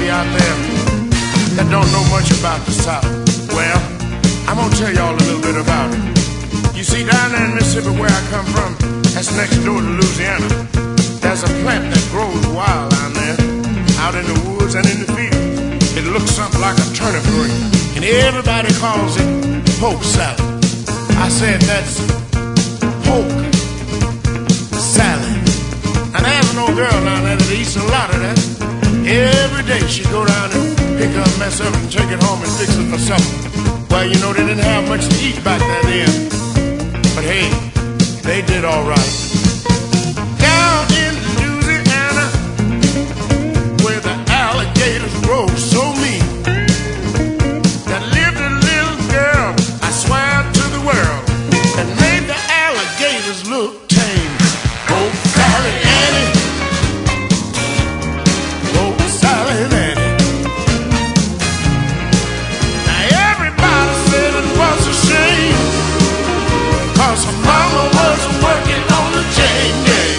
you out there that don't know much about the South. Well, I'm gonna tell y'all a little bit about it. You see, down there in Mississippi where I come from, that's next door to Louisiana. There's a plant that grows wild down there, out in the woods and in the fields. It looks something like a turnip green, and everybody calls it poke salad. I said that's poke salad. And there's an old girl down there that eats a lot of that. Every day she'd go down and pick her mess up and take it home and fix it for supper. Well, you know, they didn't have much to eat back then. But hey, they did all right. Down in Louisiana, where the alligators grow so mean, there lived a little girl, I swear to the world, that made the alligators look tame. Poke salad Annie, poke salad Annie. Now everybody said it was a shame, 'cause her mama was working on the chain gang.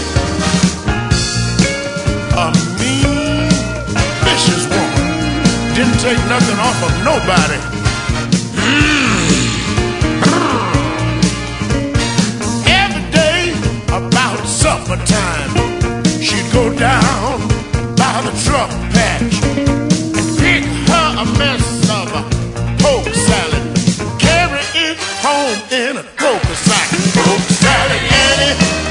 A mean, vicious woman, didn't take nothing off of nobody. Every day about supper time, she'd go down by the truck patch and pick her a mess of a poke salad, carry it home in a poker sack. Poke salad Annie,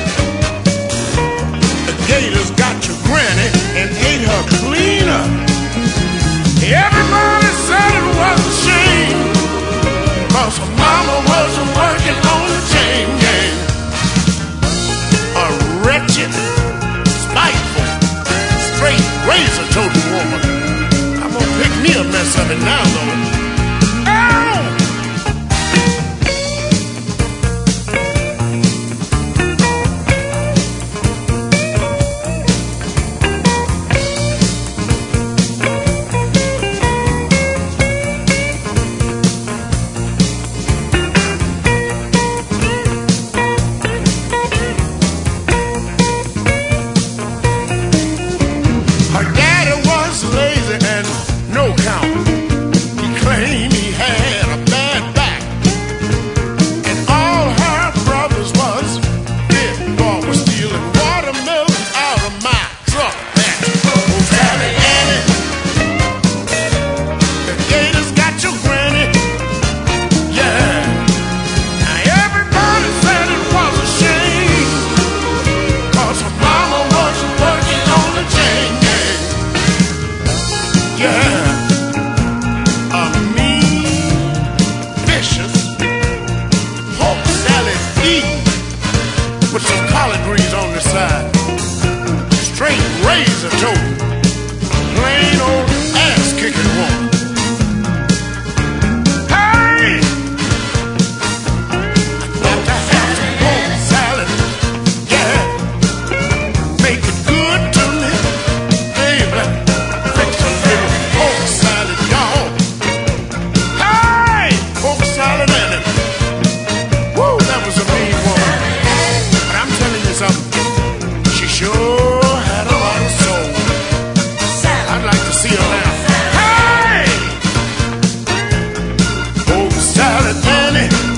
the gators got your granny and ate her clean up. Everybody said it was a shame, 'cause her mama wasn't working on the chain gang. A wretched, spiteful, straight razor-toting woman. I'm gonna pick me a mess of it now, though. Ow! Her daddy was lazy and no count. He claimed he had a bad back, and all her brothers was big boy was stealing watermelon out of my truck patch. Oh, Sally Annie, the gators got your granny. Yeah. Now everybody said it was a shame, 'cause her mama wasn't working on the chain gang. Yeah. A mean, vicious, poke salad eating with some collard greens on the side. Straight razor toting, plain old ass kicking woman. Hey! Got to have some poke salad. Yeah. Make it good to me, baby. Fix a little poke salad, y'all. Hey! Poke salad in it. Woo, that was a mean woman. But I'm telling you something, she sure had a lot of soul. I'd like to see her now. Hey! Poke salad, Annie.